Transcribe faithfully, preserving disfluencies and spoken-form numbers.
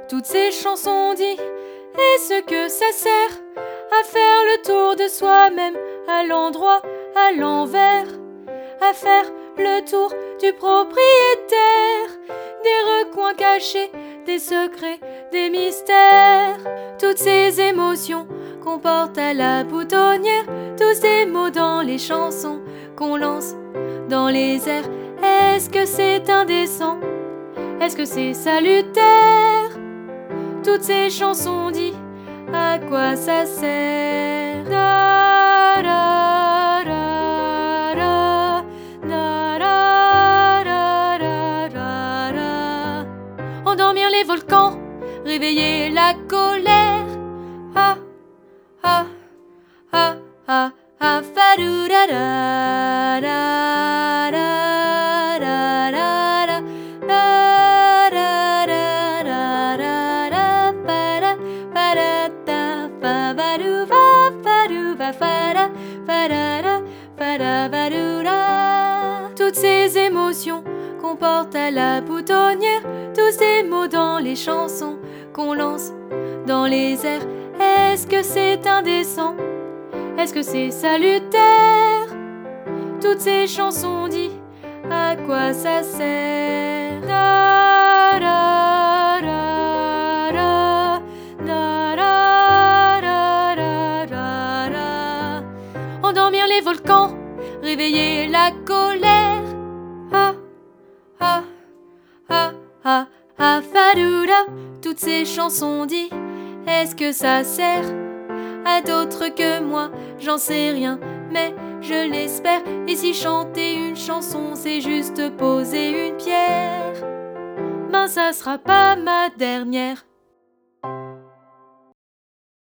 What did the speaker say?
toutes ces chansons dit. Est-ce que ça sert à faire le tour de soi-même, à l'endroit, à l'envers, à faire le tour du propriétaire, des recoins cachés, des secrets, des mystères, toutes ces émotions qu'on porte à la boutonnière, tous ces mots dans les chansons qu'on lance dans les airs. Est-ce que c'est indécent? Est-ce que c'est salutaire? Toutes ces chansons disent à quoi ça sert. Da, da, da, da, da, da, da, da, da, da. Endormir les volcans, réveiller la colère. Ah, ah, ah, ah, ah, fadou, da, da, da, da. Toutes ces émotions qu'on porte à la boutonnière, tous ces mots dans les chansons qu'on lance dans les airs. Est-ce que c'est indécent? Est-ce que c'est salutaire? Toutes ces chansons disent à quoi ça sert. Da, da, da, da, da, da, da, da, da, da. Endormir les volcans, réveiller la colère. Ah, ah, ah, ah, ah, fadouda. Toutes ces chansons disent, est-ce que ça sert à d'autres que moi? J'en sais rien, mais je l'espère. Et si chanter une chanson, c'est juste poser une pierre, ben ça sera pas ma dernière.